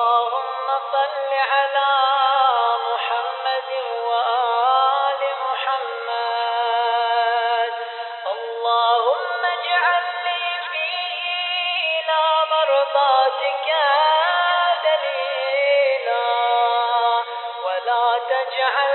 اللهم صل على محمد وآل محمد. اللهم اجعل لي فيه إلى مرضاتك دليلا، ولا تجعل